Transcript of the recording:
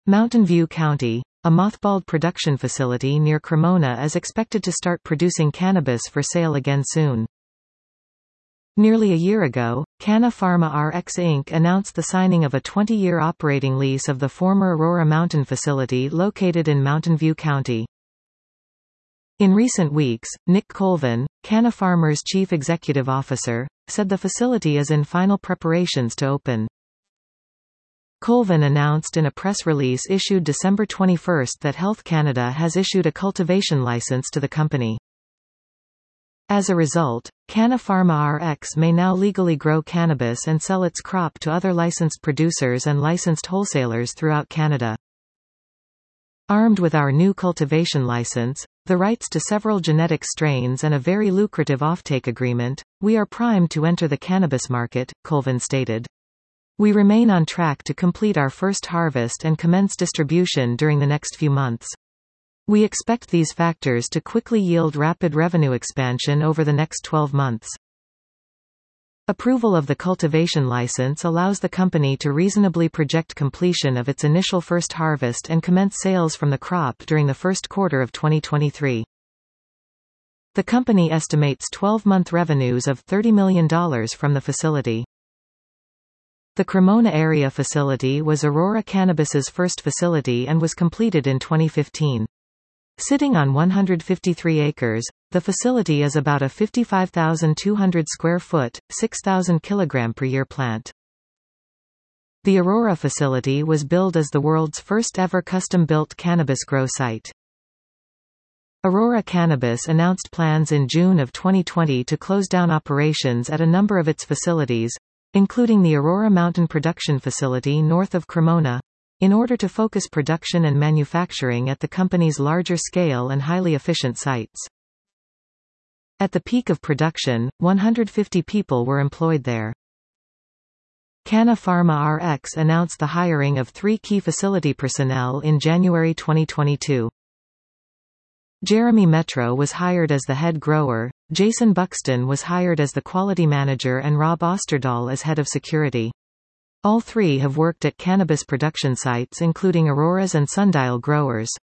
Mountain View County, a mothballed production facility near Cremona, is expected to start producing cannabis for sale again soon. Nearly a year ago, Canna Pharma Rx Inc. announced the signing of a 20-year operating lease of the former Aurora Mountain facility located in Mountain View County. In recent weeks, Nick Colvin, Canna Pharma's chief executive officer, said the facility is in final preparations to open. Colvin announced in a press release issued December 21 that Health Canada has issued a cultivation license to the company. As a result, Canna Pharma Rx may now legally grow cannabis and sell its crop to other licensed producers and licensed wholesalers throughout Canada. Armed with our new cultivation license, the rights to several genetic strains and a very lucrative offtake agreement, we are primed to enter the cannabis market, Colvin stated. We remain on track to complete our first harvest and commence distribution during the next few months. We expect these factors to quickly yield rapid revenue expansion over the next 12 months. Approval of the cultivation license allows the company to reasonably project completion of its initial first harvest and commence sales from the crop during the first quarter of 2023. The company estimates 12-month revenues of $30 million from the facility. The Cremona area facility was Aurora Cannabis's first facility and was completed in 2015. Sitting on 153 acres, the facility is about a 55,200 square foot, 6,000 kilogram per year plant. The Aurora facility was billed as the world's first ever custom-built cannabis grow site. Aurora Cannabis announced plans in June of 2020 to close down operations at a number of its facilities, including the Aurora Mountain Production Facility north of Cremona, in order to focus production and manufacturing at the company's larger scale and highly efficient sites. At the peak of production, 150 people were employed there. Canna Pharma Rx announced the hiring of 3 key facility personnel in January 2022. Jeremy Metro was hired as the head grower, Jason Buxton was hired as the quality manager and Rob Osterdahl as head of security. All 3 have worked at cannabis production sites including Aurora's and Sundial growers.